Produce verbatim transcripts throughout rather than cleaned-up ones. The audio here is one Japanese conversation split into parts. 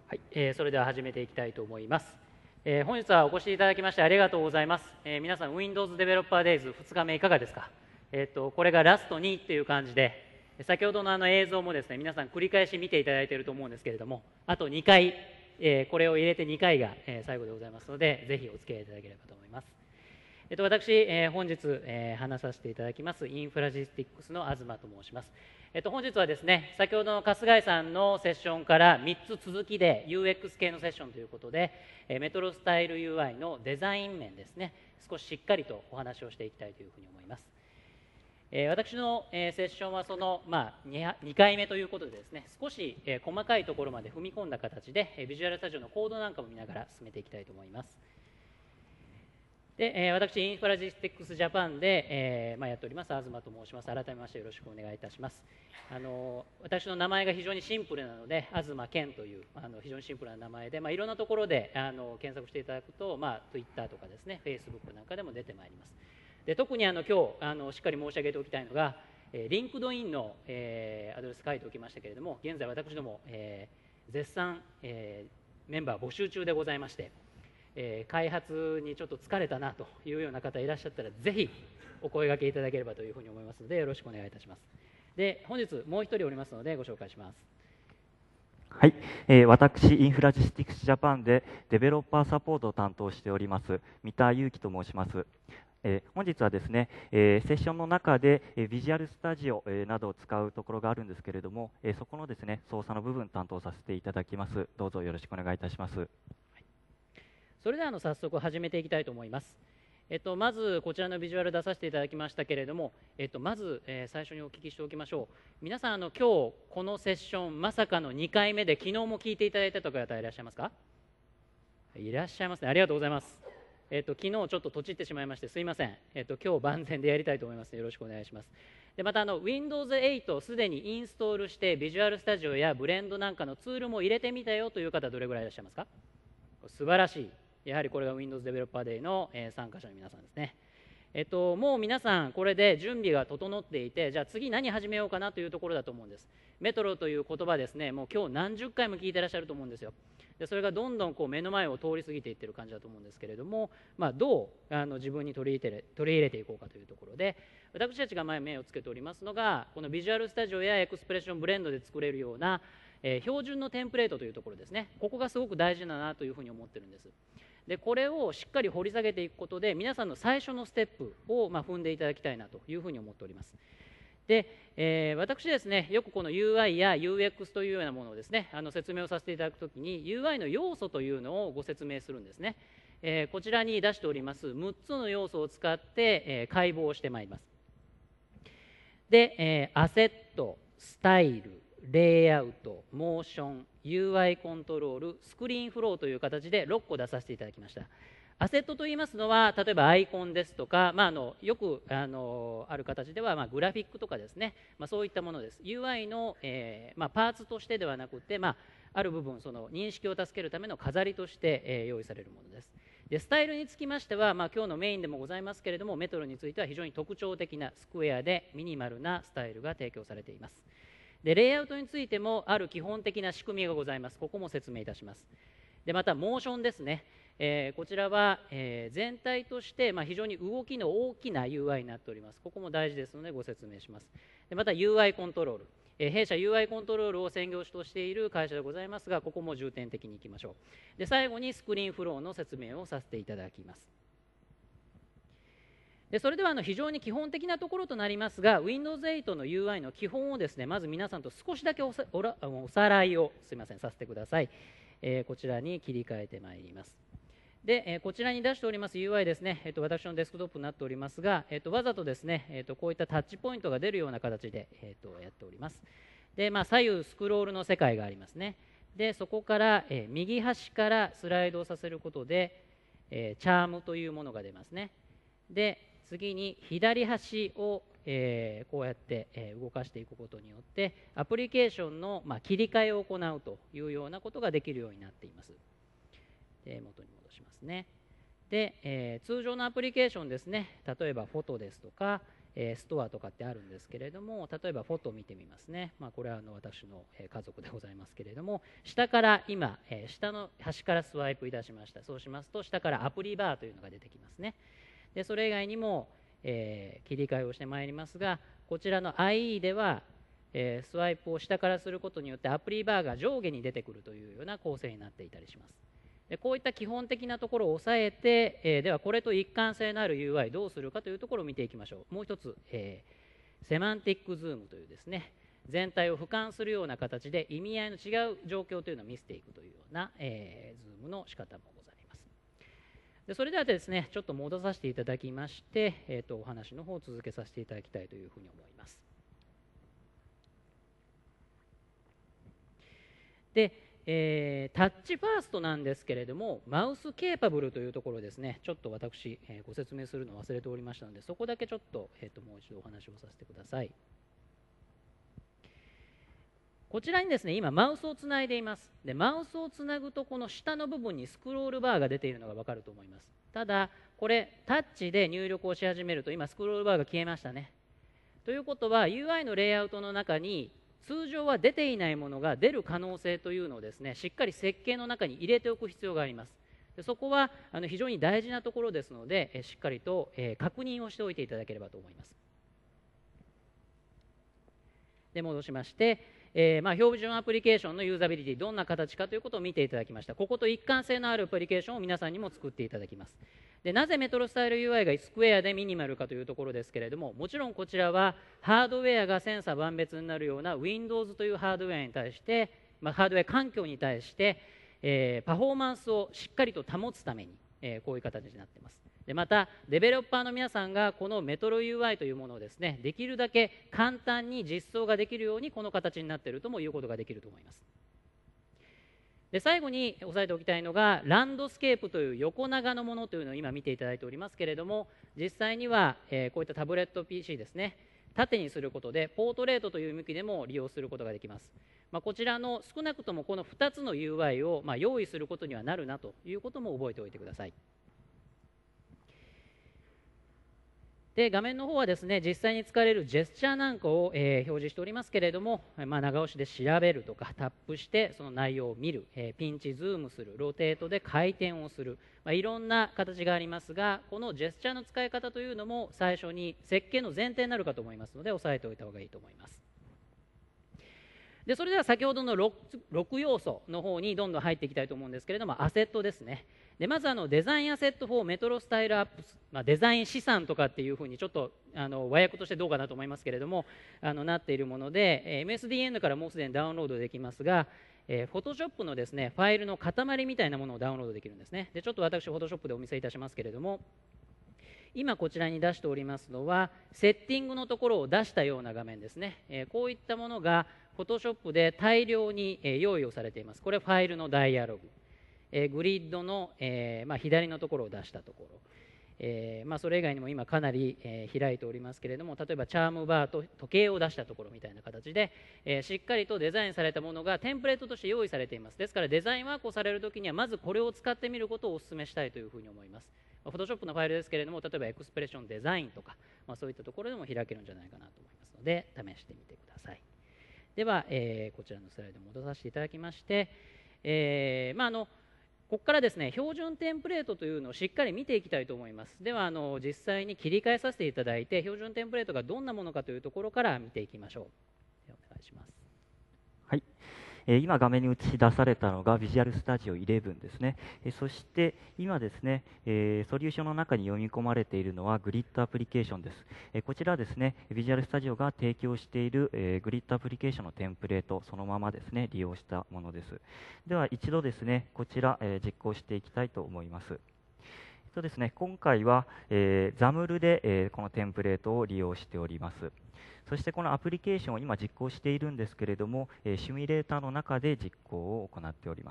はい、えー、それでは始めていきたいと思います。えー、本日はお越しいただきましてありがとうございます。えー、皆さん Windows Developer Days ふつかめいかがですか。えー、とこれがラストにという感じで、先ほどのあの映像もですね、皆さん繰り返し見ていただいていると思うんですけれども、あとにかい、えー、これを入れてにかいが、えー、最後でございますので、ぜひお付き合いいただければと思います。えっと、私、えー、本日、えー、話させていただきますインフラジスティックスの東と申します。えっと、本日はですね、先ほどの春日井さんのセッションからみっつ続きで ユーエックス 系のセッションということで、えー、メトロスタイル ユーアイ のデザイン面ですね、少ししっかりとお話をしていきたいというふうに思います。えー、私の、えー、セッションはその、まあ、に, にかいめということでですね、少し、えー、細かいところまで踏み込んだ形で、えー、ビジュアルスタジオのコードなんかも見ながら進めていきたいと思います。で、えー、私、インフラジスティックスジャパンで、えーまあ、やっております、東と申します。改めましてよろしくお願いいたします。あの私の名前が非常にシンプルなので、東健というあの非常にシンプルな名前で、まあ、いろんなところであの検索していただくと、まあ、Twitter とかですね、Facebook なんかでも出てまいります。で特にあの今日あのしっかり申し上げておきたいのが、えー、リンクドインの、えー、アドレス書いておきましたけれども、現在私ども、えー、絶賛、えー、メンバー募集中でございまして、えー、開発にちょっと疲れたなというような方いらっしゃったら、ぜひお声掛けいただければというふうに思いますので、よろしくお願いいたします。で、本日もう一人おりますのでご紹介します。 はい、えー、私、インフラジスティクスジャパンでデベロッパーサポートを担当しております三田祐樹と申します。えー、本日はですね、えー、セッションの中で、えー、ビジュアルスタジオ、えー、などを使うところがあるんですけれども、えー、そこのですね操作の部分担当させていただきます。どうぞよろしくお願いいたします。はい、 それではあの早速始めていきたいと思います。えっと、まずこちらのビジュアル出させていただきましたけれども、えっと、まず、えー、最初にお聞きしておきましょう。皆さんあの今日このセッションまさかのにかいめで、昨日も聞いていただいたという方いらっしゃいますか。いらっしゃいますね。ありがとうございます。えっと、昨日ちょっととちってしまいましてすいません。えっと、今日万全でやりたいと思いますのでよろしくお願いします。でまたあの ウィンドウズエイト をすでにインストールしてビジュアルスタジオやブレンドなんかのツールも入れてみたよという方どれぐらいいらっしゃいますか。素晴らしい。やはりこれが Windows Developer Day の、えー、参加者の皆さんですね。えっと、もう皆さんこれで準備が整っていて、じゃあ次何始めようかなというところだと思うんです。メトロという言葉ですね、もう今日何十回も聞いてらっしゃると思うんですよ。でそれがどんどんこう目の前を通り過ぎていってる感じだと思うんですけれども、まあ、どうあの自分に取り入れて取り入れていこうかというところで、私たちが前目をつけておりますのが、このビジュアルスタジオやエクスプレッションブレンドで作れるような、えー、標準のテンプレートというところですね。ここがすごく大事だなというふうに思ってるんです。でこれをしっかり掘り下げていくことで、皆さんの最初のステップを、まあ、踏んでいただきたいなというふうに思っております。で、えー、私ですね、よくこの ユーアイ や ユーエックス というようなものをですね、あの説明をさせていただくときに ユーアイ の要素というのをご説明するんですね。えー、こちらに出しておりますむっつの要素を使って、えー、解剖してまいります。で、えー、アセット、スタイル、レイアウト、モーション、ユーアイ コントロール、スクリーンフローという形でろっこ出させていただきました。アセットといいますのは、例えばアイコンですとか、まあ、あのよくあのある形では、まあ、グラフィックとかですね、まあ、そういったものです。ユーアイ の、えーまあ、パーツとしてではなくて、まあ、ある部分その認識を助けるための飾りとして、えー、用意されるものです。でスタイルにつきましては、まあ、今日のメインでもございますけれども、メトロについては非常に特徴的なスクエアでミニマルなスタイルが提供されています。でレイアウトについてもある基本的な仕組みがございます。ここも説明いたします。でまたモーションですね、えー、こちらは、えー、全体として、まあ、非常に動きの大きな ユーアイ になっております。ここも大事ですのでご説明します。でまた ユーアイ コントロール、えー、弊社 ユーアイ コントロールを専業主としている会社でございますが、ここも重点的にいきましょう。で最後にスクリーンフローの説明をさせていただきます。でそれではあの非常に基本的なところとなりますが、 ウィンドウズエイト の ユーアイ の基本をですね、まず皆さんと少しだけおさおらおさらいをすいませんさせてください。えー、こちらに切り替えてまいります。で、えー、こちらに出しております ユーアイ ですね、えー、と私のデスクトップになっておりますが、えー、とわざとですね、えー、とこういったタッチポイントが出るような形で、えー、とやっております。で、まあ、左右スクロールの世界がありますね。でそこから、えー、右端からスライドをさせることで、えー、チャームというものが出ますね。で次に左端を、えー、こうやって、えー、動かしていくことによってアプリケーションの、まあ、切り替えを行うというようなことができるようになっています。で元に戻しますね。で、えー、通常のアプリケーションですね、例えばフォトですとか、 えー、ストアとかってあるんですけれども、例えばフォトを見てみますね。まあ、これはあの私の家族でございますけれども、下から今、えー、下の端からスワイプいたしました。そうしますと下からアプリバーというのが出てきますね。でそれ以外にも、えー、切り替えをしてまいりますが、こちらの アイイー では、えー、スワイプを下からすることによってアプリバーが上下に出てくるというような構成になっていたりします。でこういった基本的なところを押さえて、えー、ではこれと一貫性のある ユーアイ どうするかというところを見ていきましょう。もう一つ、えー、セマンティックズームというですね、全体を俯瞰するような形で意味合いの違う状況というのを見せていくというような、えー、ズームの仕方もございます。でそれではですね、ちょっと戻させていただきまして、えー、とお話の方を続けさせていただきたいというふうに思います。でえー、タッチファーストなんですけれども、マウスケーパブルというところですね、ちょっと私、えー、ご説明するのを忘れておりましたので、そこだけちょっと、えー、ともう一度お話をさせてください。こちらにですね、今マウスをつないでいます。でマウスをつなぐと、この下の部分にスクロールバーが出ているのが分かると思います。ただこれタッチで入力をし始めると、今スクロールバーが消えましたね。ということは ユーアイ のレイアウトの中に通常は出ていないものが出る可能性というのをですね、しっかり設計の中に入れておく必要があります。でそこはあの非常に大事なところですので、えしっかりと、えー、確認をしておいていただければと思います。で戻しまして、えーまあ、標準アプリケーションのユーザビリティ、どんな形かということを見ていただきました。ここと一貫性のあるアプリケーションを皆さんにも作っていただきます。でなぜメトロスタイル ユーアイ がスクエアでミニマルかというところですけれども、もちろんこちらはハードウェアが千差万別になるような Windows というハードウェアに対して、まあ、ハードウェア環境に対して、えー、パフォーマンスをしっかりと保つために、えー、こういう形になっています。でまたデベロッパーの皆さんがこのメトロ ユーアイ というものをですね、できるだけ簡単に実装ができるようにこの形になっているともいうことができると思います。で最後に押さえておきたいのが、ランドスケープという横長のものというのを今見ていただいておりますけれども、実際には、えー、こういったタブレット ピーシー ですね、縦にすることでポートレートという向きでも利用することができます。まあ、こちらの少なくともこのふたつの ユーアイ をまあ用意することにはなるなということも覚えておいてください。で画面の方はですね、実際に使われるジェスチャーなんかを、えー、表示しておりますけれども、まあ、長押しで調べるとかタップしてその内容を見る、えー、ピンチズームする、ロテートで回転をする、まあ、いろんな形がありますが、このジェスチャーの使い方というのも最初に設計の前提になるかと思いますので、押さえておいた方がいいと思います。でそれでは先ほどの 6, 6要素の方にどんどん入っていきたいと思うんですけれども、アセットですね。でまずあのデザインアセットフォーメトロスタイルアップス、まあ、デザイン資産とかっていうふうにちょっとあの和訳としてどうかなと思いますけれども、あのなっているもので、えー、エムエスディーエヌ からもうすでにダウンロードできますが、えー、Photoshop のですねファイルの塊みたいなものをダウンロードできるんですね。でちょっと私 Photoshop でお見せいたしますけれども、今こちらに出しておりますのはセッティングのところを出したような画面ですね。えー、こういったものが Photoshop で大量に、えー、用意をされています。これファイルのダイアログ、えー、グリッドの、えーまあ、左のところを出したところ、えーまあ、それ以外にも今かなり、えー、開いておりますけれども、例えばチャームバーと時計を出したところみたいな形で、えー、しっかりとデザインされたものがテンプレートとして用意されています。ですからデザインワークをされるときにはまずこれを使ってみることをお勧めしたいというふうに思います。フォトショップのファイルですけれども、例えばエクスプレッションデザインとか、まあ、そういったところでも開けるんじゃないかなと思いますので、試してみてください。では、えー、こちらのスライド戻させていただきまして、えーまあ、あのここからですね、標準テンプレートというのをしっかり見ていきたいと思います。ではあの実際に切り替えさせていただいて、標準テンプレートがどんなものかというところから見ていきましょう。お願いします。 はい、えー、今画面に映し出されたのが Visual Studio イレブンですね。えー、そして今ですね、えー、ソリューションの中に読み込まれているのは グリッド アプリケーションです。えー、こちらですね、Visual Studio が提供している、えー、グリッド アプリケーションのテンプレートそのままですね利用したものです。では一度ですねこちら、えー、実行していきたいと思います。そうですね、今回は、えー、ザムルで、えー、このテンプレートを利用しております。そしてこのアプリケーションを今実行しているんですけれども、えー、シミュレーターの中で実行を行っております。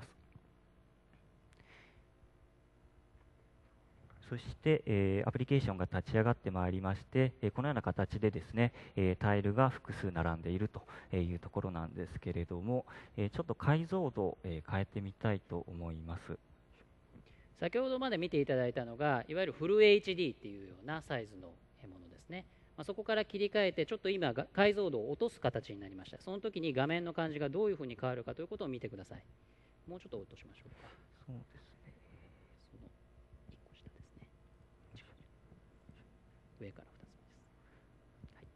そして、えー、アプリケーションが立ち上がってまいりまして、えー、このような形でですね、えー、タイルが複数並んでいるというところなんですけれども、えー、ちょっと解像度を、えー、変えてみたいと思います。 先ほどまで見ていただいたのがいわゆるフル エイチディー っていうようなサイズのものですね。 まあ、そこから切り替えてちょっと今が解像度を落とす形になりました。その時に画面の感じがどういうふうに変わるかということを見てください。もうちょっと落としましょうか。 そうですね。 そのいっこ下ですね。上からふたつめです。はい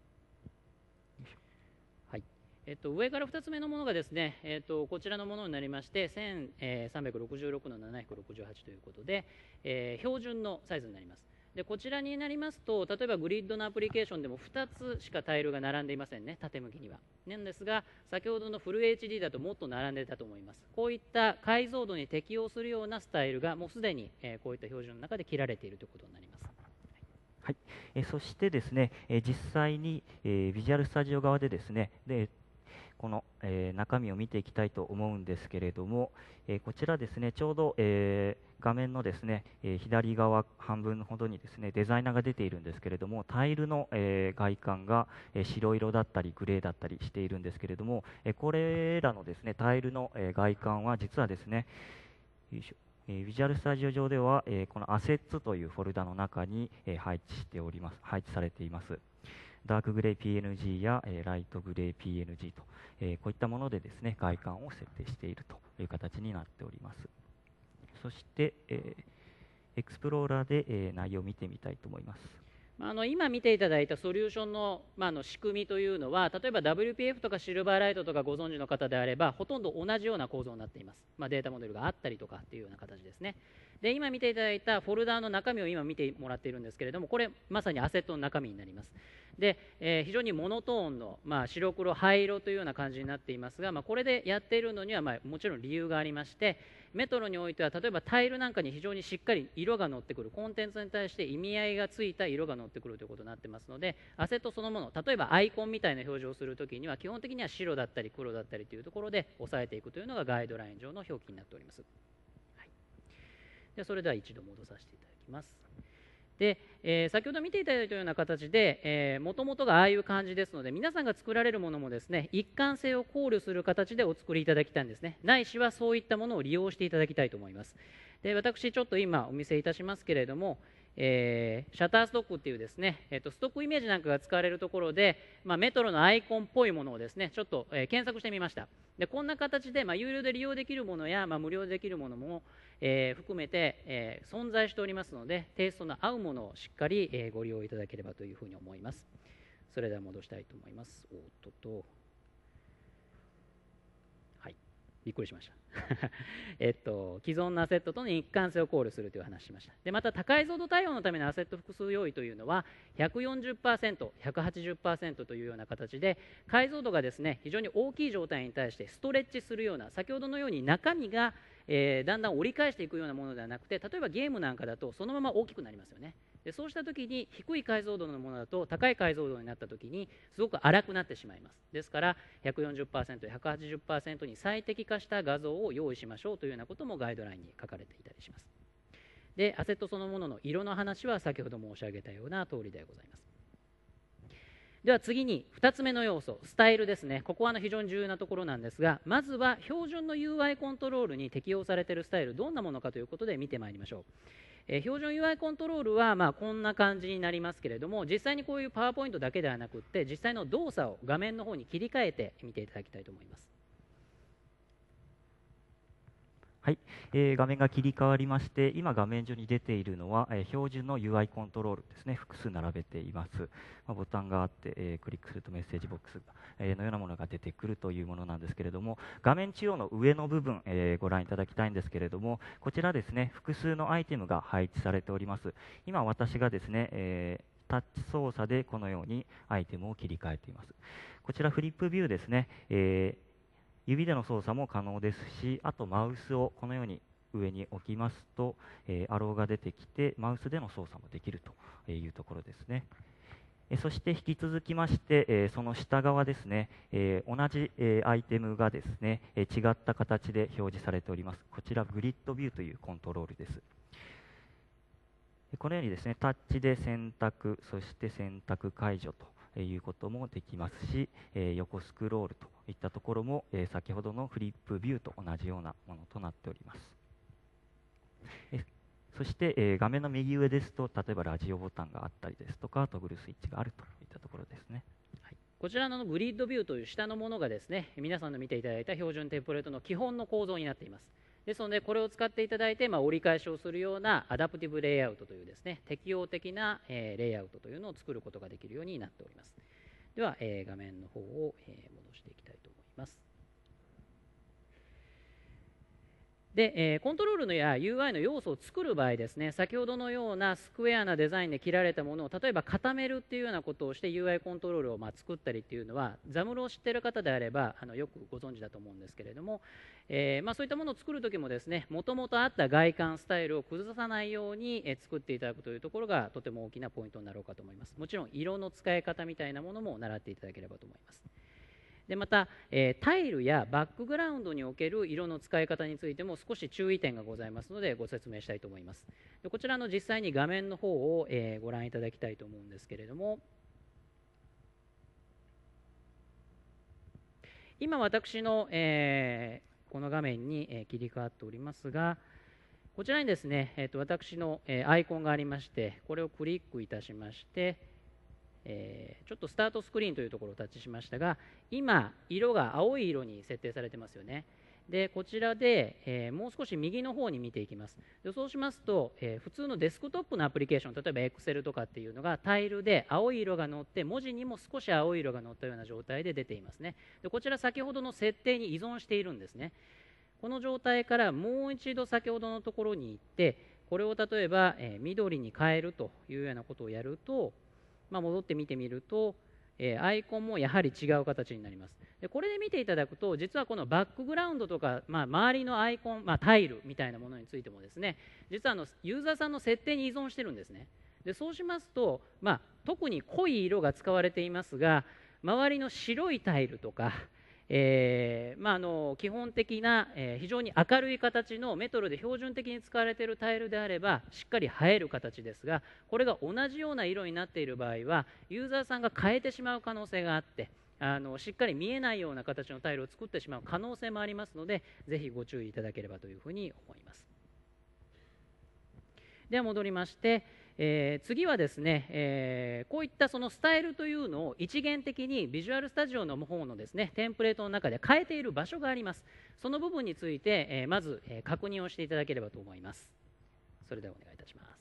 はい、えっと、上からふたつめのものがですね、えっと、こちらのものになりまして、せんさんびゃくろくじゅうろくのななひゃくろくじゅうはちということで、えー、標準のサイズになります。でこちらになりますと、例えばグリッドのアプリケーションでもふたつしかタイルが並んでいませんね、縦向きには。なんですが、先ほどのフル エイチディー だともっと並んでいたと思います。こういった解像度に適応するようなスタイルがもうすでに、えー、こういった標準の中で切られているということになります。 はい、えそしてですね、え実際に、えー、ビジュアルスタジオ側でですね、でこの、えー、中身を見ていきたいと思うんですけれども、えー、こちらですね、ちょうど、えー、画面のですね、えー、左側半分ほどにですね、デザイナーが出ているんですけれども、タイルの、えー、外観が、えー、白色だったりグレーだったりしているんですけれども、えー、これらのですね、タイルの、えー、外観は実はですね、よいしょ、えー、ビジュアルスタジオ上では、えー、このアセッツというフォルダの中に、えー、配置しております、配置されています。ダークグレー ピーエヌジー や、えー、ライトグレー ピーエヌジー と、えー、こういったものでですね、外観を設定しているという形になっております。そして、えー、エクスプローラーで、えー、内容を見てみたいと思います。 あの今見ていただいたソリューションの、まあ、あの仕組みというのは、例えば ダブリューピーエフ とかシルバーライトとかご存知の方であれば、ほとんど同じような構造になっています。まあ、データモデルがあったりとかっていうような形ですね。で今見ていただいたフォルダーの中身を今見てもらっているんですけれども、これまさにアセットの中身になります。で、えー、非常にモノトーンの、まあ、白黒灰色というような感じになっていますが、まあ、これでやっているのには、まあ、もちろん理由がありまして、メトロにおいては例えばタイルなんかに非常にしっかり色が乗ってくる、コンテンツに対して意味合いがついた色が乗ってくるということになってますので、アセットそのもの、例えばアイコンみたいな表示をするときには基本的には白だったり黒だったりというところで抑えていくというのがガイドライン上の表記になっております。はい、でそれでは一度戻させていただきます。で、えー、先ほど見ていただいたような形で、もともとがああいう感じですので、皆さんが作られるものもですね、一貫性を考慮する形でお作りいただきたいんですね。ないしはそういったものを利用していただきたいと思います。で私ちょっと今お見せいたしますけれども、えー、シャッターストックっていうですね、えー、とストックイメージなんかが使われるところで、まあ、メトロのアイコンっぽいものをですねちょっと、えー、検索してみました。でこんな形で、まあ、有料で利用できるものや、まあ、無料でできるものも、えー、含めて、えー、存在しておりますので、テイストの合うものをしっかり、えー、ご利用いただければというふうに思います。それでは戻したいと思います。おっとっとはいびっくりしましたえっと既存のアセットとの一貫性を考慮するという話をしました。でまた高解像度対応のためのアセット複数用意というのは ひゃくよんじゅっパーセント、ひゃくはちじゅっパーセント というような形で、解像度がですね非常に大きい状態に対してストレッチするような、先ほどのように中身が、えー、だんだん折り返していくようなものではなくて、例えばゲームなんかだとそのまま大きくなりますよね。でそうした時に低い解像度のものだと高い解像度になった時にすごく荒くなってしまいます。ですから ひゃくよんじゅっパーセント、ひゃくはちじゅっパーセント に最適化した画像を用意しましょうというようなこともガイドラインに書かれていたりします。でアセットそのものの色の話は先ほど申し上げたような通りでございます。では次にふたつめの要素、スタイルですね。ここは非常に重要なところなんですが、まずは標準の ユーアイ コントロールに適用されているスタイル、どんなものかということで見てまいりましょう。えー、標準 ユーアイ コントロールは、まあ、こんな感じになりますけれども、実際にこういうパワーポイントだけではなくって実際の動作を画面の方に切り替えて見ていただきたいと思います。 はい、えー、画面が切り替わりまして、今画面上に出ているのは、えー、標準の ユーアイ コントロールですね。複数並べています。まあ、ボタンがあって、えー、クリックするとメッセージボックス、えー、のようなものが出てくるというものなんですけれども、画面中央の上の部分、えー、ご覧いただきたいんですけれども、こちらですね、複数のアイテムが配置されております。今私がですね、えー、タッチ操作でこのようにアイテムを切り替えています。こちらフリップビューですね。えー指での操作も可能ですし、あとマウスをこのように上に置きますと、えー、アローが出てきてマウスでの操作もできるというところですね。えー、そして引き続きまして、えー、その下側ですね、えー、同じ、えー、アイテムがですね、えー、違った形で表示されております。こちらグリッドビューというコントロールです。このようにですね、タッチで選択、そして選択解除ということもできますし、えー、横スクロールといったところも、えー、先ほどのフリップビューと同じようなものとなっております。えそそして、えー画面の右上ですと、例えばラジオボタンがあったりですとか、トグルスイッチがあるといったところですね。 こちらのグリッドビューという下のものがですね、皆さんの見ていただいた標準テンプレートの基本の構造になっています。ですので、これを使っていただいて、まあ、折り返しをするようなアダプティブレイアウトというですね、適応的な、えーレイアウトというのを作ることができるようになっております。では、えー画面の方を、えー戻していきたいと思います。で、えーコントロールのや ユーアイ の要素を作る場合ですね、先ほどのようなスクエアなデザインで切られたものを例えば固めるっていうようなことをして ユーアイ コントロールをまあ作ったりっていうのは、ザムルを知っている方であればあのよくご存知だと思うんですけれども、えーまあ、そういったものを作るときもですね、もともとあった外観スタイルを崩さないように、えー作っていただくというところがとても大きなポイントになろうかと思います。もちろん色の使い方みたいなものも習っていただければと思います。でまた、えータイルやバックグラウンドにおける色の使い方についても少し注意点がございますのでご説明したいと思います。でこちらの実際に画面の方を、えーご覧いただきたいと思うんですけれども、今私の、えーこの画面に、えー切り替わっておりますが、こちらにですね、えーと私の、えーアイコンがありまして、これをクリックいたしまして、えーちょっとスタートスクリーンというところをタッチしましたが、今色が青い色に設定されてますよね。でこちらで、えーもう少し右の方に見ていきます。でそうしますと、えー普通のデスクトップのアプリケーション、例えば Excel とかっていうのがタイルで青い色が乗って、文字にも少し青い色が乗ったような状態で出ていますね。でこちら先ほどの設定に依存しているんですね。この状態からもう一度先ほどのところに行って、これを例えば、えー緑に変えるというようなことをやると、まあ、戻って見てみると、えーアイコンもやはり違う形になります。でこれで見ていただくと、実はこのバックグラウンドとか、まあ、周りのアイコン、まあ、タイルみたいなものについてもですね、実はあのユーザーさんの設定に依存してるんですね。でそうしますと、まあ、特に濃い色が使われていますが、周りの白いタイルとか、えーまあ、あの基本的な、えー非常に明るい形のメトロで標準的に使われているタイルであればしっかり映える形ですが、これが同じような色になっている場合はユーザーさんが変えてしまう可能性があって、あのしっかり見えないような形のタイルを作ってしまう可能性もありますので、ぜひご注意いただければというふうに思います。では戻りまして、えー次はですね、えーこういったそのスタイルというのを一元的にビジュアルスタジオの方のですねテンプレートの中で変えている場所があります。その部分について、えーまず、えー確認をしていただければと思います。それではお願いいたします。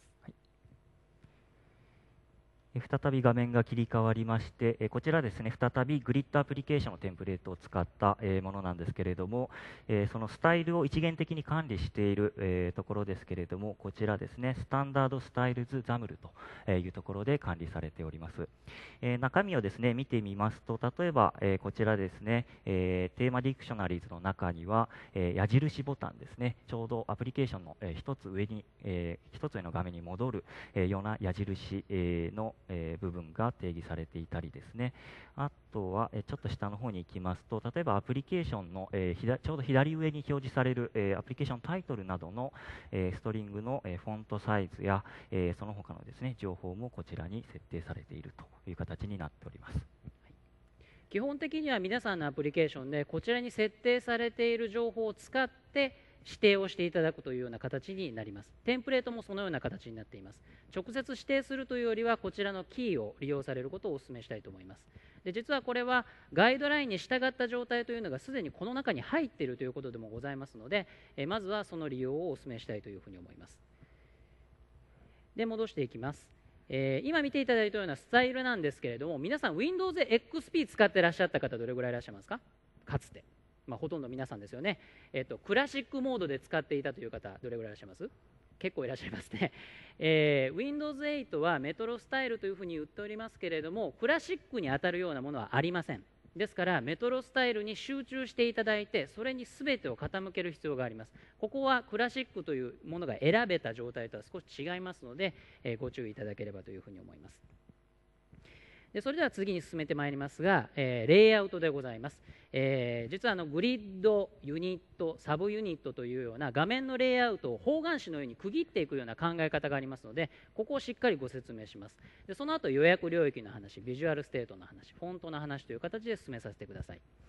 え再び画面が切り替わりまして、えこちらですね、再びグリッドアプリケーションのテンプレートを使ったえものなんですけれども、えそのスタイルを一元的に管理しているえところですけれども、こちらですね、スタンダードスタイルズザムルというところで管理されております。え中身をですね、見てみますと、例えばえこちらですね、えテーマディクショナリーズの中には、え矢印ボタンですね、ちょうどアプリケーションのえ一つ上に、え一つ上の画面に戻るえような矢印えのえー部分が定義されていたりですね、あとは、えーちょっと下の方に行きますと、例えばアプリケーションの、えー左ちょうど左上に表示される、えーアプリケーションタイトルなどの、えーストリングの、えーフォントサイズや、えーその他のですね情報もこちらに設定されているという形になっております。 基本的には皆さんのアプリケーションでこちらに設定されている情報を使って指定をしていただくというような形になります。テンプレートもそのような形になっています。直接指定するというよりはこちらのキーを利用されることをお勧めしたいと思います。で実はこれはガイドラインに従った状態というのがすでにこの中に入っているということでもございますので、えまずはその利用をお勧めしたいというふうに思います。で戻していきます。えー今見ていただいたようなスタイルなんですけれども、皆さん ウィンドウズエックスピー 使ってらっしゃった方どれぐらいいらっしゃいますか？かつて、まあ、ほとんど皆さんですよね。えっとクラシックモードで使っていたという方どれぐらいいらっしゃいます？結構いらっしゃいますね。えー、ウィンドウズエイトはメトロスタイルというふうに言っておりますけれども、クラシックに当たるようなものはありません。ですからメトロスタイルに集中していただいて、それに全てを傾ける必要があります。ここはクラシックというものが選べた状態とは少し違いますので、えーご注意いただければというふうに思います。でそれでは次に進めてまいりますが、えーレイアウトでございます。えー実はあのグリッド、ユニット、サブユニットというような画面のレイアウトを方眼紙のように区切っていくような考え方がありますので、ここをしっかりご説明します。でその後予約領域の話、ビジュアルステートの話、フォントの話という形で進めさせてください。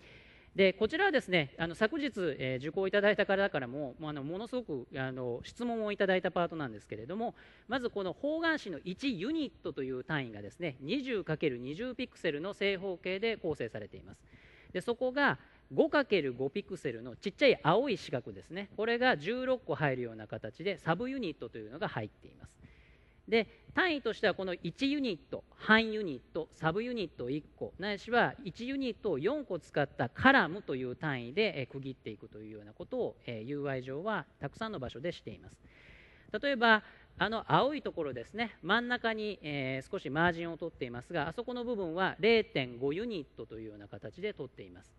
でこちらはですね、あの昨日、えー、受講いただいた方からももうあのものすごくあの質問をいただいたパートなんですけれども、まずこの方眼紙のいちユニットという単位がですね にじゅうかけるにじゅう ピクセルの正方形で構成されています。でそこが ごかけるご ピクセルのちっちゃい青い四角ですね、これがじゅうろっこ入るような形でサブユニットというのが入っています。で単位としてはこのいちユニット、半ユニット、サブユニットいっこ、ないしはいちユニットをよんこ使ったカラムという単位で区切っていくというようなことを ユーアイ 上はたくさんの場所でしています。例えばあの青いところですね、真ん中に、えー、少しマージンを取っていますが、あそこの部分は れいてんご ユニットというような形で取っています。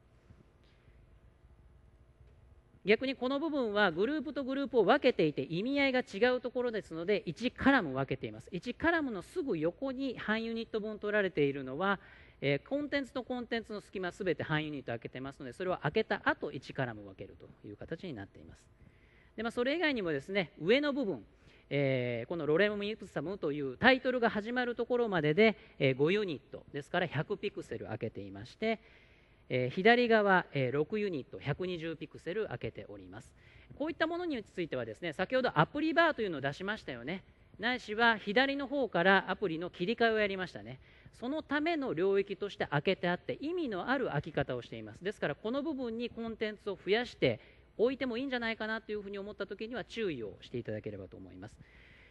逆にこの部分はグループとグループを分けていて意味合いが違うところですのでいちカラム分けています。いちカラムのすぐ横に半ユニット分取られているのは、えー、コンテンツとコンテンツの隙間すべて半ユニット開けてますので、それを開けた後いちカラム分けるという形になっています。で、まあ、それ以外にもですね、上の部分、えー、このロレムイプサムというタイトルが始まるところまでで、えー、ごユニットですからひゃくピクセル開けていまして、えー、左側、えー、ろくユニットひゃくにじゅうピクセル開けております。こういったものについてはですね、先ほどアプリバーというのを出しましたよね。ないしは左の方からアプリの切り替えをやりましたね。そのための領域として開けてあって意味のある開き方をしています。ですからこの部分にコンテンツを増やして置いてもいいんじゃないかなというふうに思ったときには注意をしていただければと思います。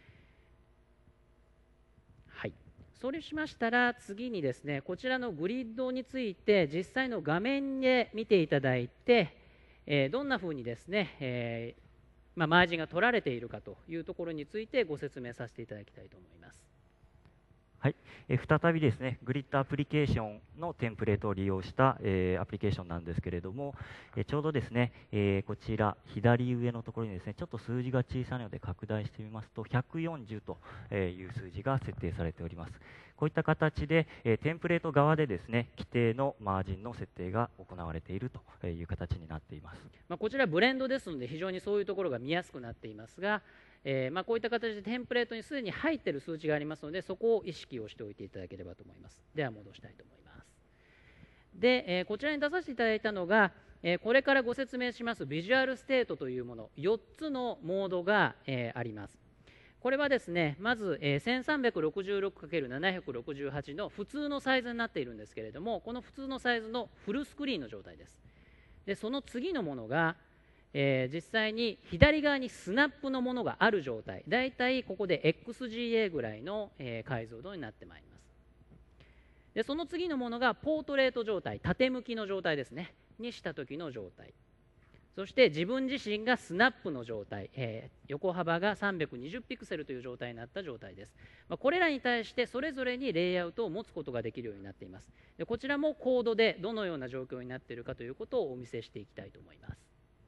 はい、それしましたら次にですね、こちらのグリッドについて実際の画面で見ていただいて、えー、どんなふうにですね、えーまあ、マージンが取られているかというところについてご説明させていただきたいと思います。 はい、え再びですね、グリッドアプリケーションのテンプレートを利用した、えー、アプリケーションなんですけれども、えちょうどですね、えー、こちら左上のところにですね、ちょっと数字が小さいので拡大してみますとひゃくよんじゅうという数字が設定されております。こういった形で、えー、テンプレート側でですね、規定のマージンの設定が行われているという形になっています。 まあ、こちらブレンドですので非常にそういうところが見やすくなっていますが、えー、まあこういった形でテンプレートにすでに入っている数値がありますので、そこを意識をしておいていただければと思います。では戻したいと思います。で、えー、こちらに出させていただいたのが、えー、これからご説明しますビジュアルステートというもの、よっつのモードが、えー、あります。これはですね、まず、えー、せんさんびゃくろくじゅうろくかけるななひゃくろくじゅうはち の普通のサイズになっているんですけれども、この普通のサイズのフルスクリーンの状態です。でその次のものが、えー、実際に左側にスナップのものがある状態、だいたいここで エックスジーエー ぐらいの、えー、解像度になってまいります。でその次のものがポートレート状態、縦向きの状態ですねにした時の状態、そして自分自身がスナップの状態、えー、横幅がさんびゃくにじゅうピクセルという状態になった状態です。まあ、これらに対してそれぞれにレイアウトを持つことができるようになっています。でこちらもコードでどのような状況になっているかということをお見せしていきたいと思います。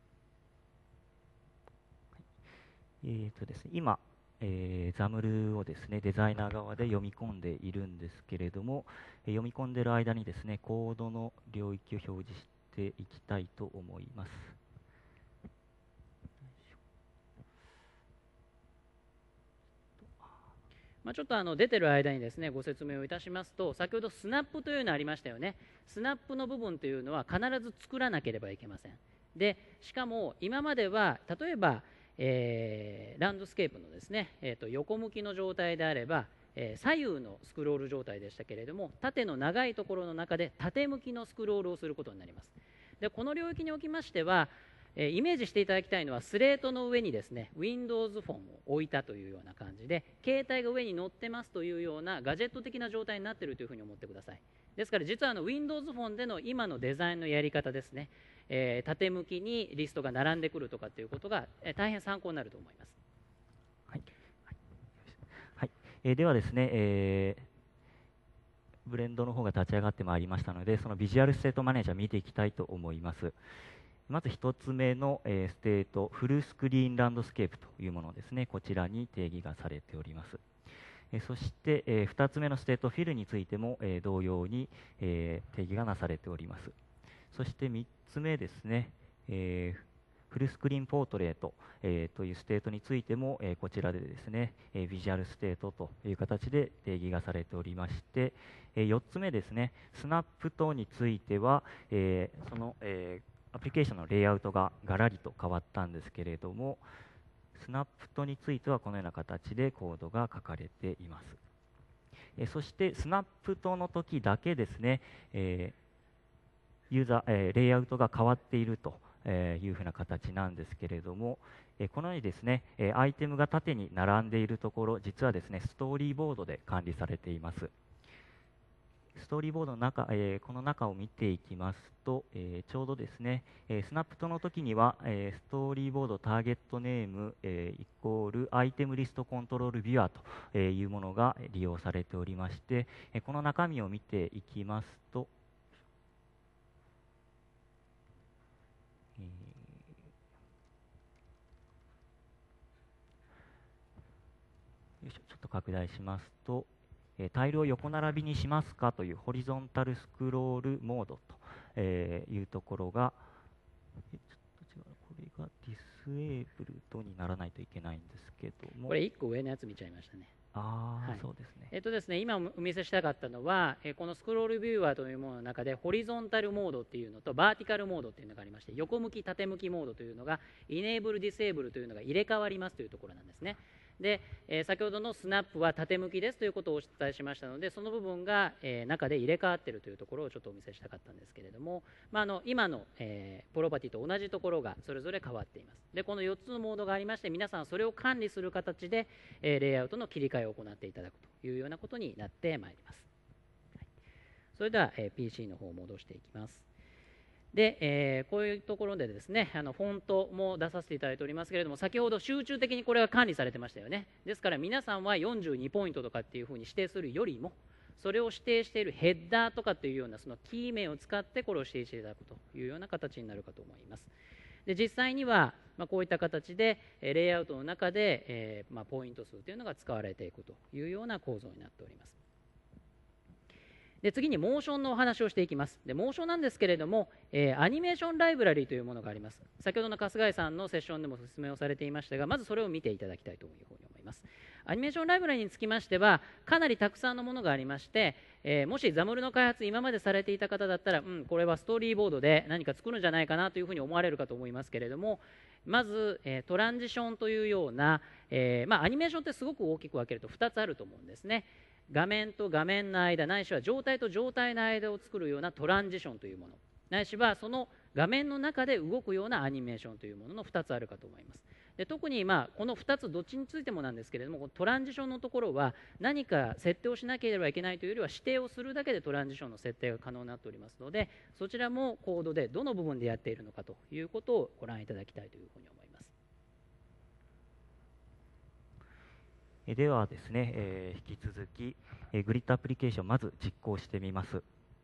えーとですね、今、えー、ザムルをですねデザイナー側で読み込んでいるんですけれども、えー、読み込んでいる間にですねコードの領域を表示していきたいと思います。 まあ、ちょっとあの出てる間にですねご説明をいたしますと、先ほどスナップというのありましたよね。スナップの部分というのは必ず作らなければいけません。でしかも今までは例えば、えー、ランドスケープのですね、えー、と横向きの状態であれば、えー、左右のスクロール状態でしたけれども、縦の長いところの中で縦向きのスクロールをすることになります。でこの領域におきましては、えー、イメージしていただきたいのはスレートの上にですね Windows フォンを置いたというような感じで、携帯が上に乗ってますというようなガジェット的な状態になっているというふうに思ってください。ですから実はあの Windows フォンでの今のデザインのやり方ですね、えー、縦向きにリストが並んでくるとかということが、えー、大変参考になると思います。 はいはいはい、えー、ではですね、えー、ブレンドの方が立ち上がってまいりましたので、そのビジュアルステートマネージャー見ていきたいと思います。まずひとつめの、えー、ステート、フルスクリーンランドスケープというものですね、こちらに定義がされております。えー、そして、えー、ふたつめのステート、フィルについても、えー、同様に、えー、定義がなされております。そしてみっつめですね、えー、 フルスクリーンポートレート、えーというステートについても、えーこちらでですね、えービジュアルステートという形で定義がされておりまして、えーよっつめですね、スナップ等については、えーその、えーアプリケーションのレイアウトがガラリと変わったんですけれども、スナップトについてはこのような形でコードが書かれています。えーそしてスナップトの時だけですね、えーユーザー、えーレイアウトが変わっているとえーいうふうな形なんですけれども、えーこのようにですね、えーアイテムが縦に並んでいるところ、実はですね、ストーリーボードで管理されています。ストーリーボードの中、えーこの中を見ていきますと、えーちょうどですね、えースナップトの時には、えーストーリーボードターゲットネーム、えーイコールアイテムリストコントロールビュアとえーいうものが利用されておりまして、えーこの中身を見ていきますと、えーよいしょ、ちょっと拡大しますと、えータイルを横並びにしますかというホリゾンタルスクロールモードと、えーいうところが、えちょっと違う、これがディスエーブルドにならないといけないんですけども、 これいっこ上のやつ見ちゃいましたね。 ああ、 はいそうですね。 えっとですね、今お見せしたかったのは、えーこのスクロールビューアーというものの中でホリゾンタルモードっていうのとバーティカルモードっていうのがありまして、横向き縦向きモードというのがイネーブルディセーブルというのが入れ替わりますというところなんですね。で、えー先ほどのスナップは縦向きですということをお伝えしましたので、その部分が、えー中で入れ替わっているというところをちょっとお見せしたかったんですけれども、まあ、あの今の、えープロパティと同じところがそれぞれ変わっています。でこのよっつのモードがありまして、皆さんはそれを管理する形で、えーレイアウトの切り替えを行っていただくというようなことになってまいります。はい、それでは、えー ピーシー の方を戻していきます。で、えーこういうところでですね、あのフォントも出させていただいておりますけれども、先ほど集中的にこれが管理されてましたよね。ですから皆さんはよんじゅうにポイントとかっていうふうに指定するよりも、それを指定しているヘッダーとかっていうようなそのキー名を使ってこれを指定していただくというような形になるかと思います。で実際には、まあ、こういった形で、えーレイアウトの中で、えーまあ、ポイント数というのが使われていくというような構造になっております。で次にモーションのお話をしていきます。でモーションなんですけれども、えーアニメーションライブラリというものがあります。先ほどの春日井さんのセッションでも説明をされていましたが、まずそれを見ていただきたいというふうに思います。アニメーションライブラリにつきましてはかなりたくさんのものがありまして、えーもしザムルの開発今までされていた方だったら、うん、これはストーリーボードで何か作るんじゃないかなというふうに思われるかと思いますけれども、まず、えートランジションというような、えーまあ、アニメーションってすごく大きく分けるとふたつあると思うんですね。画面と画面の間、ないしは状態と状態の間を作るようなトランジションというもの、ないしはその画面の中で動くようなアニメーションというもののふたつあるかと思います。で特に、まあ、このふたつどっちについてもなんですけれども、このトランジションのところは何か設定をしなければいけないというよりは指定をするだけでトランジションの設定が可能になっておりますので、そちらもコードでどの部分でやっているのかということをご覧いただきたいというふうに思います。 ではですね、えー引き続き、えーグリッドアプリケーションまず実行してみます。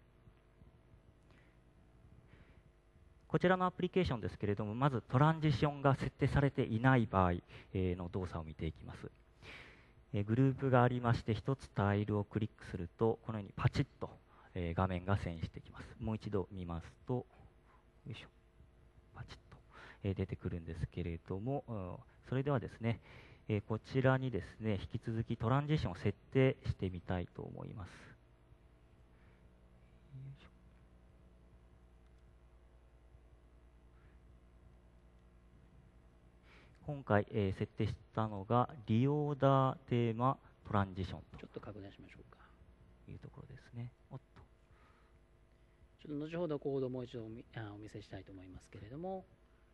こちらのアプリケーションですけれども、まずトランジションが設定されていない場合、えーの動作を見ていきます。えーグループがありまして、ひとつタイルをクリックするとこのようにパチッと、えー画面が遷移してきます。もう一度見ますと、よいしょ、パチッと、えー出てくるんですけれども、うん、それではですね、えーこちらにですね、引き続きトランジションを設定してみたいと思います。よいしょ。今回、えー設定したのがリオーダーテーマトランジションちょっと拡大しましょうか。 というところですね。おっとちょっと後ほどコードをもう一度お見あお見せしたいと思いますけれども、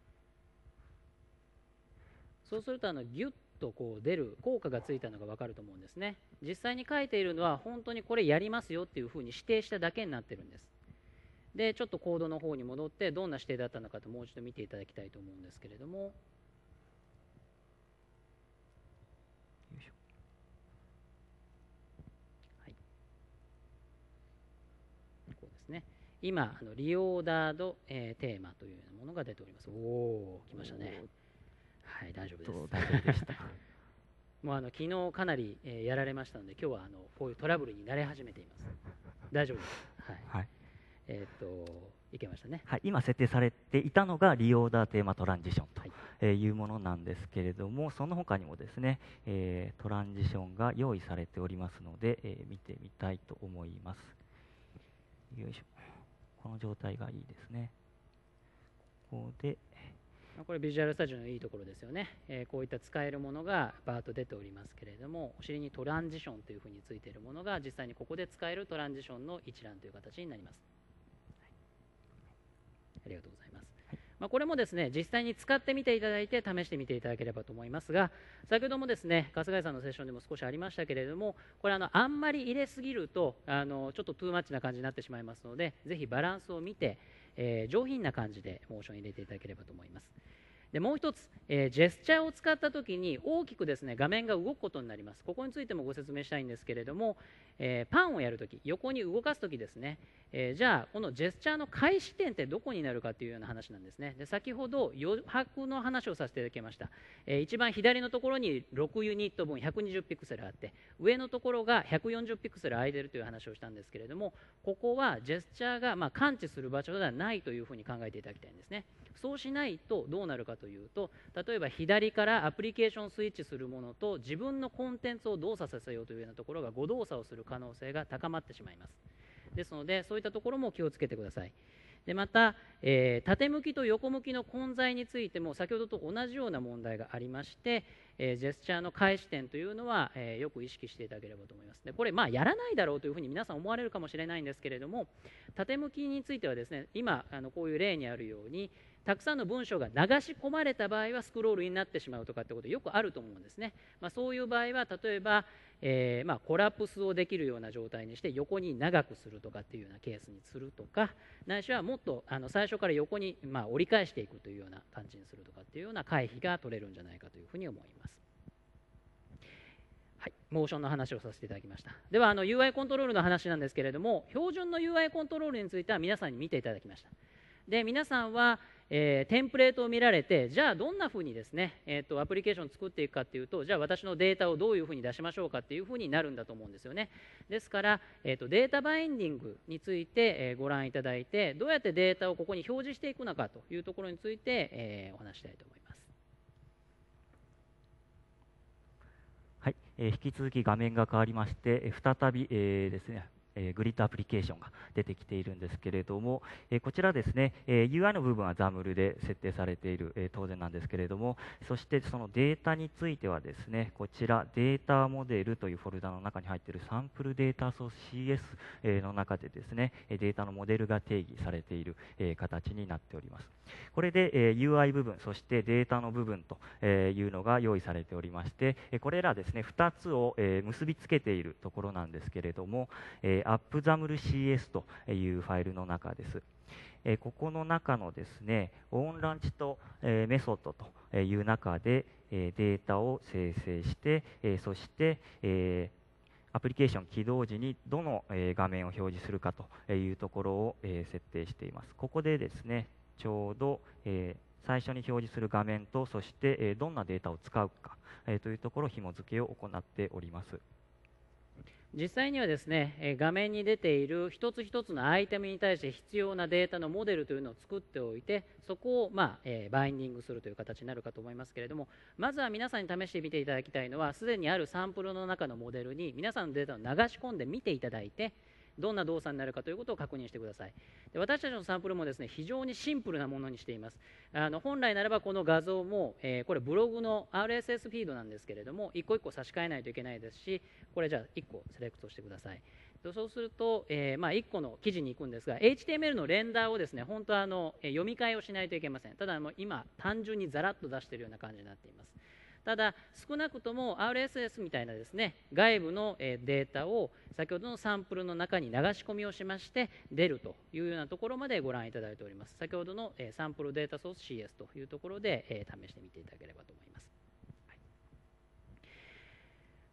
そうするとあのギュッとこう出る効果がついたのが分かると思うんですね。実際に書いているのは本当にこれやりますよっていうふうに指定しただけになってるんです。でちょっとコードの方に戻ってどんな指定だったのかともう一度見ていただきたいと思うんですけれども、 よいしょ。 はい、こうですね。今あのリオーダード、えーテーマというようなものが出ております。おおー、来ましたね。はい、大丈夫です。 大丈夫でしたもうあの昨日かなり、えーやられましたので、今日はあのこういうトラブルに慣れ始めています。大丈夫です。はい。 はい。 えーっといけましたね。 はい、今設定されていたのがリオーダーテーマトランジションはいというものなんですけれども、その他にもですね、えートランジションが用意されておりますので、えー見てみたいと思います。よいしょ。この状態がいいですね。ここで、 まあこれビジュアルスタジオのいいところですよね、えーこういった使えるものがバーッと出ておりますけれども、お尻にトランジションというふうについているものが実際にここで使えるトランジションの一覧という形になります。ありがとうございます。まあ、これもですね、実際に使ってみていただいて試してみていただければと思いますが、先ほどもですね、春日井さんのセッションでも少しありましたけれども、これあのあんまり入れすぎるとあのちょっとトゥーマッチな感じになってしまいますので、ぜひバランスを見て、えー上品な感じでモーション入れていただければと思います。でもう一つ、えージェスチャーを使ったときに大きくですね画面が動くことになります。ここについてもご説明したいんですけれども、えーパンをやるとき、横に動かすときですね、えーじゃあこのジェスチャーの開始点ってどこになるかというような話なんですね。で先ほど余白の話をさせていただきました。えー一番左のところにろくユニット分ひゃくにじゅうピクセルあって、上のところがひゃくよんじゅうピクセル空いているという話をしたんですけれども、ここはジェスチャーがまあ感知する場所ではないというふうに考えていただきたいんですね。そうしないとどうなるかというと、例えば左からアプリケーションスイッチするものと自分のコンテンツを動作させようというようなところが誤動作をする可能性が高まってしまいます。ですのでそういったところも気をつけてください。でまた、えー縦向きと横向きの混在についても先ほどと同じような問題がありまして、えージェスチャーの開始点というのは、えーよく意識していただければと思います。でこれ、まあ、やらないだろうというふうに皆さん思われるかもしれないんですけれども、縦向きについてはですね、今あのこういう例にあるようにたくさんの文章が流し込まれた場合はスクロールになってしまうとかってことよくあると思うんですね。まあ、そういう場合は例えば、えーまあ、コラプスをできるような状態にして横に長くするとかっていうようなケースにするとか、ないしはもっとあの最初から横に、まあ、折り返していくというような感じにするとかっていうような回避が取れるんじゃないかというふうに思います。はい、モーションの話をさせていただきました。ではあの ユーアイ コントロールの話なんですけれども、標準の ユーアイ コントロールについては皆さんに見ていただきました。で皆さんは、えーテンプレートを見られて、じゃあどんなふうにですね、えーとアプリケーションを作っていくかというと、じゃあ私のデータをどういうふうに出しましょうかっていうふうになるんだと思うんですよね。ですから、えーとデータバインディングについて、えーご覧いただいて、どうやってデータをここに表示していくのかというところについて、えーお話したいと思います。 はい、えー引き続き画面が変わりまして、えー再び、えーですね、えーグリッドアプリケーションが出てきているんですけれども、えーこちらですね、えー ユーアイ の部分は ザムル で設定されている、えー当然なんですけれども、そしてそのデータについてはですね、こちらデータモデルというフォルダの中に入っているサンプルデータソース シーエス えーの中でですね、えーデータのモデルが定義されている、えー形になっております。これで、えー ユーアイ 部分、そしてデータの部分とえーいうのが用意されておりまして、えーこれらですね、ふたつを、えー結びつけているところなんですけれども、えー アップザムル シーエス というファイルの中です。えーここの中のですね、オンランチと、えーメソッドという中で、えーデータを生成して、えーそして、えーアプリケーション起動時にどの、えー画面を表示するかというところを、えー設定しています。ここでですね、ちょうど、えー最初に表示する画面と、そして、えーどんなデータを使うか、えーというところ、紐付けを行っております。 実際にはですね、えー画面に出ている一つ一つのアイテムに対して必要なデータのモデルというのを作っておいて、そこを、まあえーバインディングするという形になるかと思いますけれども、まずは皆さんに試してみていただきたいのは、すでにあるサンプルの中のモデルに皆さんのデータを流し込んで見ていただいて、どんな動作になるかということを確認してください。で私たちのサンプルもですね、非常にシンプルなものにしています。あの本来ならばこの画像も、えーこれブログの アールエスエス フィードなんですけれども、一個一個差し替えないといけないですし、これじゃあいっこセレクトしてください。でそうすると、えーまあ、いっこの記事に行くんですが、 エイチティーエムエル のレンダーをですね、本当はあのえー読み替えをしないといけません。ただあの今単純にザラッと出しているような感じになっています。ただ少なくとも アールエスエス みたいなですね、外部のえーデータを先ほどのサンプルの中に流し込みをしまして出るというようなところまでご覧いただいております。先ほどのえーサンプルデータソース シーエス というところでえー試してみていただければと思います。はい、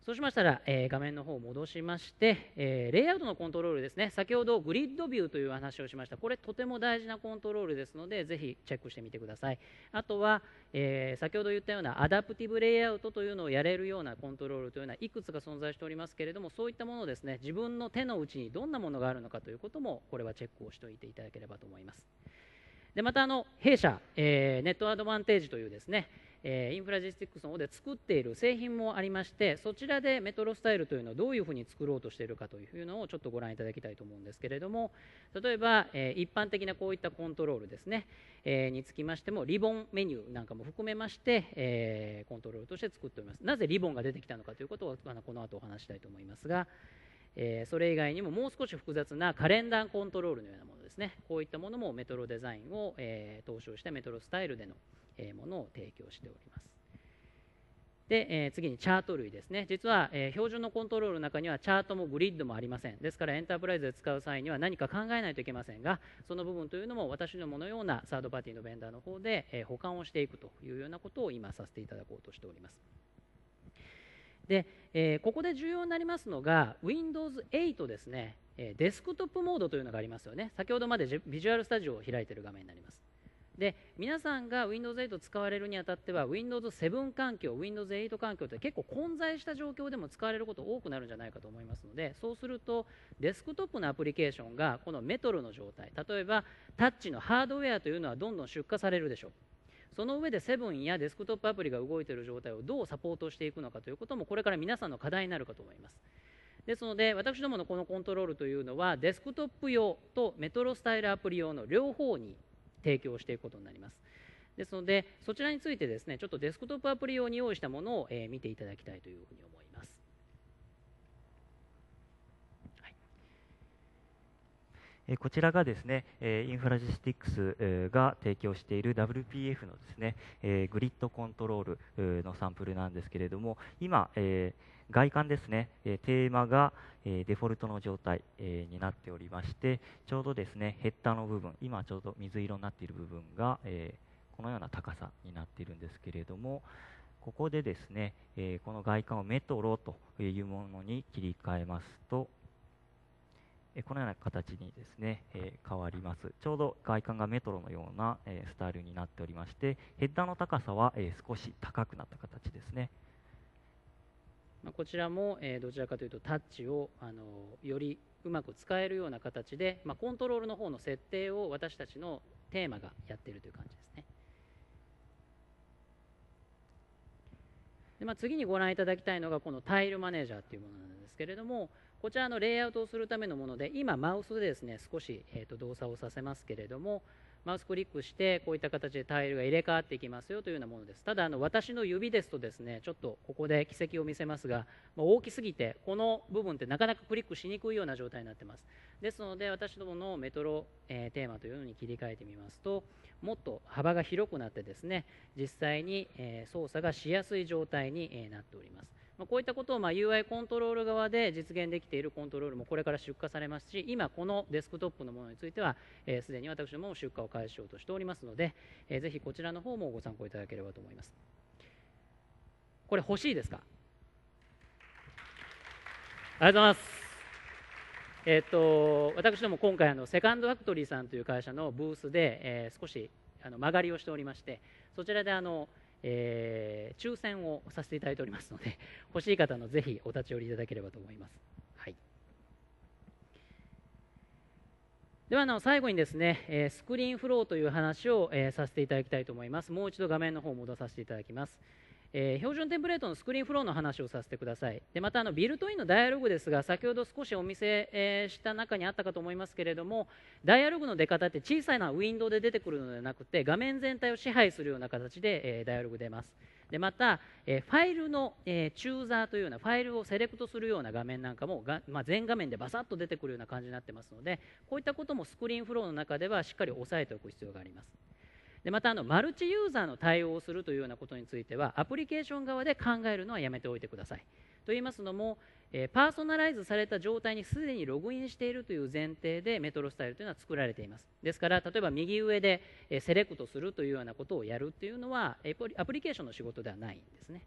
そうしましたら、えー、画面の方を戻しまして、えー、レイアウトのコントロールですね。先ほどグリッドビューという話をしました。これとても大事なコントロールですので、ぜひチェックしてみてください。あとは、えー、先ほど言ったようなアダプティブレイアウトというのをやれるようなコントロールというのはいくつか存在しておりますけれども、そういったものをですね、自分の手の内にどんなものがあるのかということも、これはチェックをしておいていただければと思います。でまたあの弊社、えー、ネットアドバンテージというですね、えー、インフラジスティックスの方で作っている製品もありまして、そちらでメトロスタイルというのをどういうふうに作ろうとしているかというのをちょっとご覧いただきたいと思うんですけれども、例えば、えー、一般的なこういったコントロールですね、えー、につきましてもリボンメニューなんかも含めまして、えー、コントロールとして作っております。なぜリボンが出てきたのかということをあのこの後お話したいと思いますが、えー、それ以外にももう少し複雑なカレンダーコントロールのようなものですね、こういったものもメトロデザインを、えー、踏襲したメトロスタイルでの、えー、ものを提供しております。で、えー、次にチャート類ですね。実は、えー、標準のコントロールの中にはチャートもグリッドもありません。ですからエンタープライズで使う際には何か考えないといけませんが、その部分というのも私どものようなサードパーティーのベンダーの方で、えー、保管をしていくというようなことを今させていただこうとしております。で、えー、ここで重要になりますのが ウィンドウズエイト ですね、えー、デスクトップモードというのがありますよね。先ほどまでビジュアルスタジオを開いている画面になります。で皆さんが ウィンドウズエイト を使われるにあたっては ウィンドウズセブン 環境、ウィンドウズエイト 環境って結構混在した状況でも使われること多くなるんじゃないかと思いますので、そうするとデスクトップのアプリケーションがこのメトロの状態、例えばタッチのハードウェアというのはどんどん出荷されるでしょう。その上でセブンやデスクトップアプリが動いている状態をどうサポートしていくのかということもこれから皆さんの課題になるかと思います。ですので私どものこのコントロールというのはデスクトップ用とメトロスタイルアプリ用の両方に提供していくことになります。ですのでそちらについてですね、ちょっとデスクトップアプリ用に用意したものを、えー、見ていただきたいというふうに思います。 こちらがですね、インフラジスティックスが提供している ダブリューピーエフ のですね、グリッドコントロールのサンプルなんですけれども、今、外観ですね、テーマがデフォルトの状態になっておりまして、ちょうどですね、ヘッダーの部分、今ちょうど水色になっている部分が、このような高さになっているんですけれども、ここでですね、この外観をメトロというものに切り替えますと、このような形にですね、えー、変わります。ちょうど外観がメトロのような、えー、スタイルになっておりまして、ヘッダーの高さは、えー、少し高くなった形ですね。 まあ、こちらも、えー、どちらかというとタッチを、あのー、よりうまく使えるような形で、まあ、コントロールの方の設定を私たちのテーマがやっているという感じですね。で、まあ、次にご覧いただきたいのがこのタイルマネージャーというものなんですけれども、こちらのレイアウトをするためのもので、今マウスでですね少し、えー、と動作をさせますけれども、マウスクリックしてこういった形でタイルが入れ替わっていきますよというようなものです。ただあの私の指ですとですね、ちょっとここで軌跡を見せますが、まあ、大きすぎてこの部分ってなかなかクリックしにくいような状態になっています。ですので私どものメトロ、えー、テーマというのに切り替えてみますと、もっと幅が広くなってですね、実際に、えー、操作がしやすい状態に、えー、なっております。まあ、こういったことをまあ ユーアイ コントロール側で実現できているコントロールもこれから出荷されますし、今このデスクトップのものについてはすで、えー、に私ども出荷を開始しようとしておりますので、えー、ぜひこちらの方もご参考いただければと思います。これ欲しいですか？ありがとうございます。えっと私ども今回あのセカンドファクトリーさんという会社のブースで、えー、少しあの間借りをしておりまして、そちらであのえー、抽選をさせていただいておりますので、欲しい方のぜひお立ち寄りいただければと思います。はい、ではあの最後にですね、えー、スクリーンフローという話を、えー、させていただきたいと思います。もう一度画面の方を戻させていただきます。えー、標準テンプレートのスクリーンフローの話をさせてください。でまたあのビルトインのダイアログですが、先ほど少しお見せ、えー、した中にあったかと思いますけれども、ダイアログの出方って小さなウィンドウで出てくるのではなくて、画面全体を支配するような形で、えー、ダイアログ出ます。でまた、えー、ファイルの、えー、チューザーというようなファイルをセレクトするような画面なんかもが、まあ、全画面でバサッと出てくるような感じになってますので、こういったこともスクリーンフローの中ではしっかり押さえておく必要があります。でまたあのマルチユーザーの対応をするというようなことについてはアプリケーション側で考えるのはやめておいてください。と言いますのも、えー、パーソナライズされた状態にすでにログインしているという前提でメトロスタイルというのは作られています。ですから例えば右上で、えー、セレクトするというようなことをやるというのはアプリケーションの仕事ではないんですね。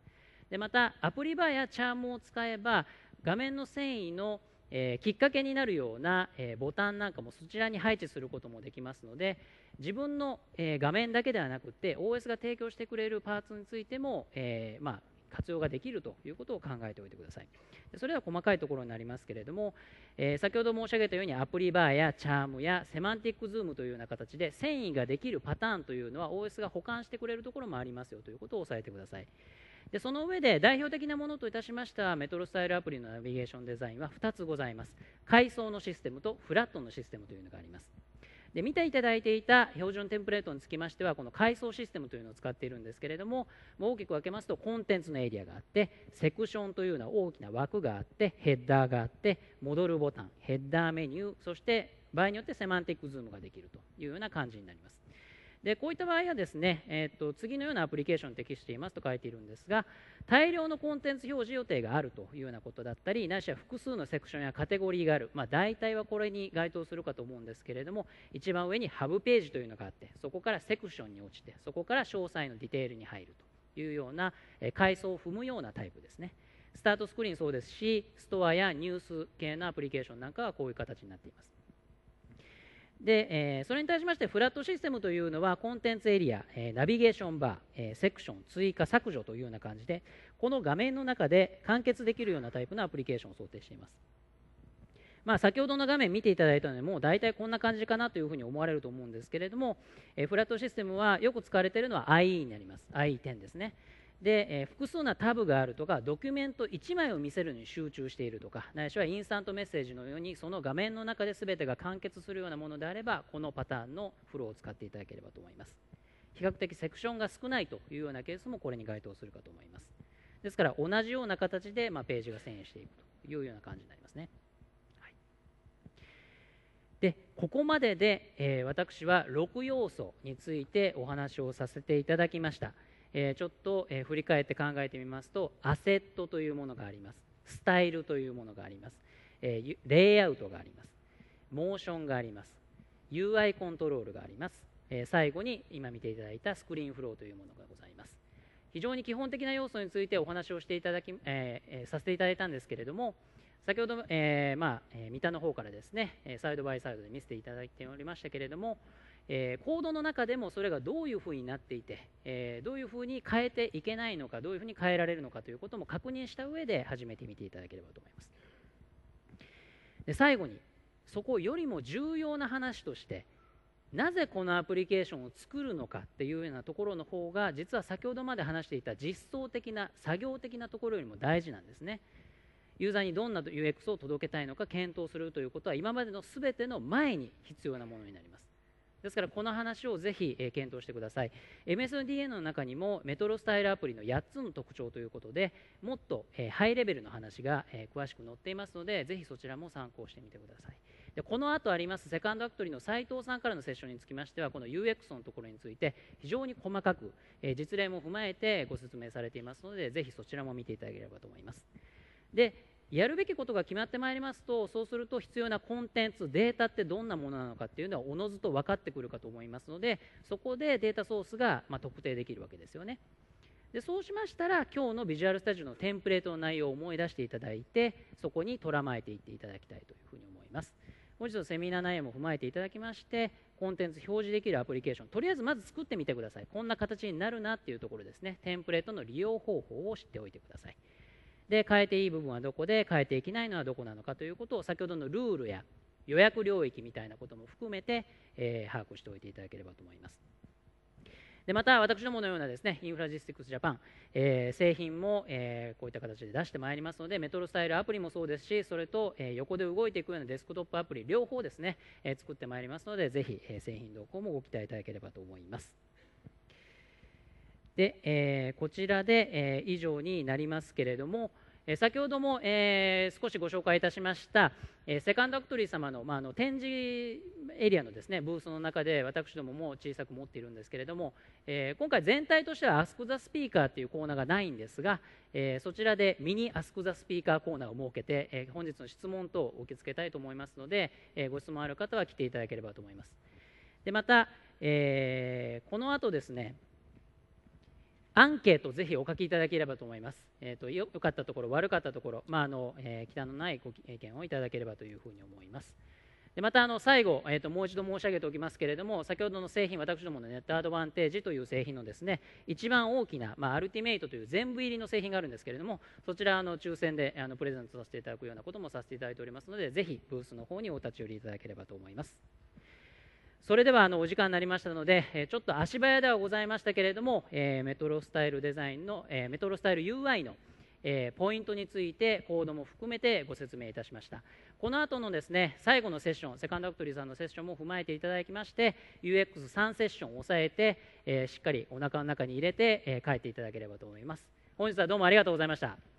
でまたアプリバーやチャームを使えば画面の遷移の、えー、きっかけになるような、えー、ボタンなんかもそちらに配置することもできますので、自分の、えー、画面だけではなくて オーエス が提供してくれるパーツについても、えーまあ、活用ができるということを考えておいてください。それは細かいところになりますけれども、えー、先ほど申し上げたようにアプリバーやチャームやセマンティックズームというような形で遷移ができるパターンというのは オーエス が補完してくれるところもありますよということを押さえてください。でその上で代表的なものといたしましたメトロスタイルアプリのナビゲーションデザインはふたつございます。階層のシステムとフラットのシステムというのがあります。で見ていただいていた標準テンプレートにつきましてはこの階層システムというのを使っているんですけれども、大きく分けますとコンテンツのエリアがあって、セクションというのは大きな枠があって、ヘッダーがあって、戻るボタン、ヘッダーメニュー、そして場合によってセマンティックズームができるというような感じになります。でこういった場合はですね、えー、と次のようなアプリケーションに適していますと書いているんですが、大量のコンテンツ表示予定があるというようなことだったり、ないしは複数のセクションやカテゴリーがある、まあ、大体はこれに該当するかと思うんですけれども、一番上にハブページというのがあって、そこからセクションに落ちて、そこから詳細のディテールに入るというような、えー、階層を踏むようなタイプですね。スタートスクリーンそうですし、ストアやニュース系のアプリケーションなんかはこういう形になっています。で、えー、それに対しましてフラットシステムというのはコンテンツエリア、えー、ナビゲーションバー、えー、セクション、追加、削除というような感じで、この画面の中で完結できるようなタイプのアプリケーションを想定しています。まあ、先ほどの画面見ていただいたのでもう大体こんな感じかなというふうに思われると思うんですけれども、えー、フラットシステムはよく使われているのは アイイー になります。アイイーテン ですね。で、えー、複数なタブがあるとか、ドキュメントいちまいを見せるのに集中しているとか、ないしはインスタントメッセージのようにその画面の中で全てが完結するようなものであれば、このパターンのフローを使っていただければと思います。比較的セクションが少ないというようなケースもこれに該当するかと思います。ですから同じような形で、まあ、ページが遷移していくというような感じになりますね。はい、でここまでで、えー、私はろく要素についてお話をさせていただきました。えー、ちょっと、えー、振り返って考えてみますと、アセットというものがあります。スタイルというものがあります。えー、レイアウトがあります。モーションがあります。ユーアイ コントロールがあります。えー、最後に今見ていただいたスクリーンフローというものがございます。非常に基本的な要素についてお話をしていただき、えーえー、させていただいたんですけれども、先ほど、えーまあえー、三田の方からですね、サイドバイサイドで見せていただいておりましたけれども、えー、コードの中でもそれがどういうふうになっていて、えー、どういうふうに変えていけないのか、どういうふうに変えられるのかということも確認した上で始めてみていただければと思います。で最後にそこよりも重要な話として、なぜこのアプリケーションを作るのかっていうようなところの方が、実は先ほどまで話していた実装的な作業的なところよりも大事なんですね。ユーザーにどんな ユーエックス を届けたいのか検討するということは今までの全ての前に必要なものになります。ですからこの話をぜひ、えー、検討してください。 エムエスディーエヌ の中にもメトロスタイルアプリのやっつの特徴ということで、もっと、えー、ハイレベルの話が、えー、詳しく載っていますので、ぜひそちらも参考してみてください。でこの後ありますセカンドアクトリーの斉藤さんからのセッションにつきましては、この ユーエックス のところについて非常に細かく、えー、実例も踏まえてご説明されていますので、ぜひそちらも見ていただければと思います。でやるべきことが決まってまいりますと、そうすると必要なコンテンツ、データってどんなものなのかっていうのはおのずと分かってくるかと思いますので、そこでデータソースが、まあ、特定できるわけですよね。でそうしましたら、今日のビジュアルスタジオのテンプレートの内容を思い出していただいて、そこにとらまえていっていただきたいというふうに思います。本日のセミナー内容も踏まえていただきまして、コンテンツ表示できるアプリケーション、とりあえずまず作ってみてください。こんな形になるなっていうところですね。テンプレートの利用方法を知っておいてください。で変えていい部分はどこで、変えていけないのはどこなのかということを、先ほどのルールや予約領域みたいなことも含めて、えー、把握しておいていただければと思います。でまた私どものようなですね、インフラジスティックスジャパン、えー、製品も、えー、こういった形で出してまいりますので、メトロスタイルアプリもそうですし、それと、えー、横で動いていくようなデスクトップアプリ両方ですね、えー、作ってまいりますので、ぜひ、えー、製品動向もご期待いただければと思います。で、えー、こちらで、えー、以上になりますけれども、えー、先ほども、えー、少しご紹介いたしました、えー、セカンドアクトリー様の、まあ、あの展示エリアのですね、ブースの中で私どもも小さく持っているんですけれども、えー、今回全体としては Ask the Speaker というコーナーがないんですが、えー、そちらでミニ Ask the Speaker コーナーを設けて、えー、本日の質問等を受け付けたいと思いますので、えー、ご質問ある方は来ていただければと思います。でまた、えー、この後ですね、 アンケートをぜひお書きいただければと思います。えー、とよ良かったところ、悪かったところ、まああのえー、忌憚のないご意見をいただければというふうに思います。でまたあの最後、えー、ともう一度申し上げておきますけれども、先ほどの製品、私どものネットアドバンテージという製品のですね、一番大きな、まあ、アルティメイトという全部入りの製品があるんですけれども、そちらあの抽選であのプレゼントさせていただくようなこともさせていただいておりますので、ぜひブースの方にお立ち寄りいただければと思います。それではあのお時間になりましたので、えー、ちょっと足早ではございましたけれども、えー、メトロスタイルデザインの、えー、メトロスタイル ユーアイ のえー、ポイントについてコードも含めてご説明いたしました。この後のですね、最後のセッション、セカンドアクトリーさんのセッションも踏まえていただきまして、ユーエックスさん セッションを抑えて、えー、しっかりお腹の中に入れて、えー、帰っていただければと思います。本日はどうもありがとうございました。